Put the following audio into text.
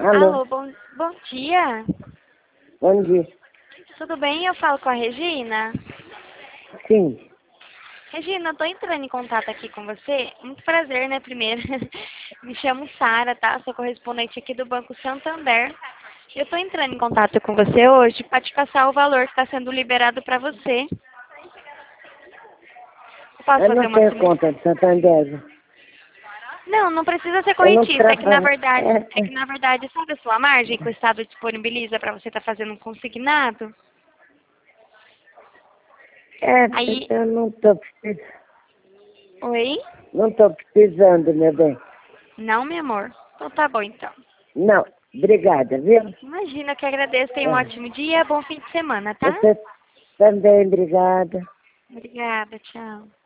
Alô? Alô, bom dia. Bom dia. Tudo bem? Eu falo com a Regina. Sim. Regina, eu tô entrando em contato aqui com você. Muito prazer, né, primeiro. Me chamo Sara, tá? Sou correspondente aqui do Banco Santander. Eu tô entrando em contato com você hoje para te passar o valor que está sendo liberado para você. Eu posso Eu fazer não uma tenho simulação? conta de Santander. Não, não precisa ser Eu não correntista. trabalho. É que na verdade, sabe a sua margem que o Estado disponibiliza para você estar fazendo um consignado? Aí, Eu não estou precisando. oi? Não estou precisando, meu bem. Não, meu amor. Então tá bom, então. Não. Obrigada, viu? Imagina, que agradeço. Tenha um ótimo dia. Bom fim de semana, tá? Você também, obrigada. Obrigada, tchau.